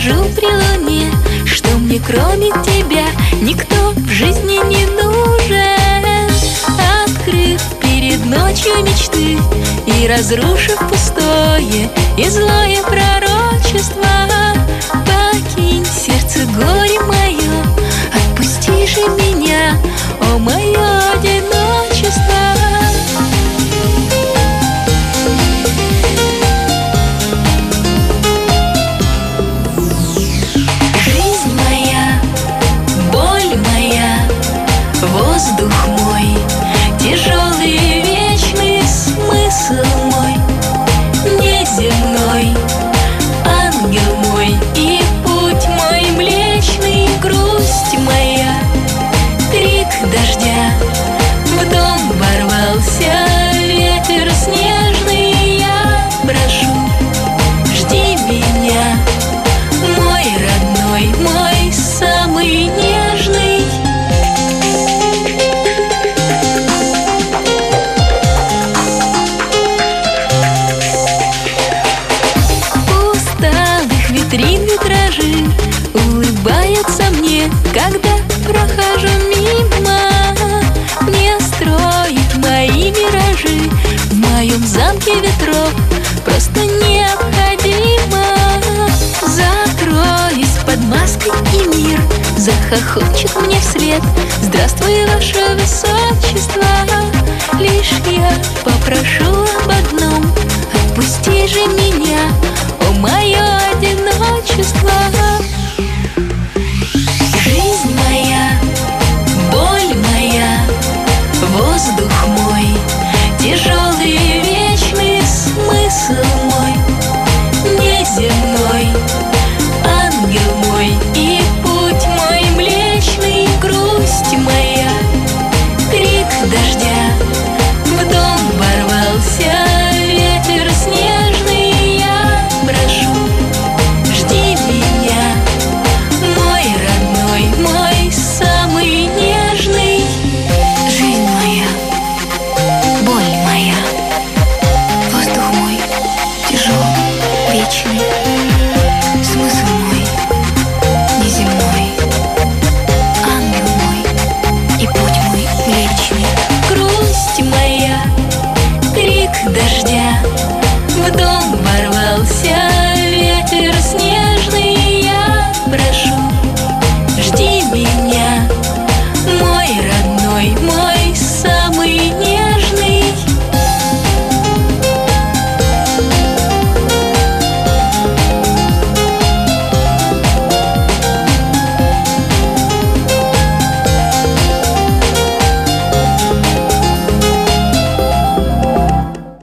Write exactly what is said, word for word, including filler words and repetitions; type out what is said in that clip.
скажу при луне, что мне кроме тебя никто в жизни не нужен. Открыв перед ночью мечты и разрушив пустое и злое пророчество, покинь сердце горе мое, отпусти же меня, о мое одиночество. Воздух мой, тяжелый и вечный смысл мой, неземной, ангел мой и путь мой млечный, грусть моя, крик дождя, в дом ворвался ветер снежный, я прошу, жди меня, мой родной, мой самый нежный. Витрин витражи улыбаются мне, когда прохожу мимо. Мне строить мои миражи в моем замке ветров просто необходимо. Закроюсь под маской, и мир захохочет мне вслед: здравствуй, ваше высочество. Лишь я попрошу об одном: отпусти же меня, о мое одиночество. Жизнь моя, боль моя, воздух мой, тяжелый и вечный смысл мой, неземной, ангел мой и путь мой млечный, грусть моя, крик дождя, в дом ворвался ветер снежный, я прошу, жди меня, мой родной, мой самый нежный. Жизнь моя, боль моя, воздух мой, тяжелый, вечный, смысл мой, неземной, ангел мой и путь мой млечный, грусть моя, крик дождя, в дом ворвался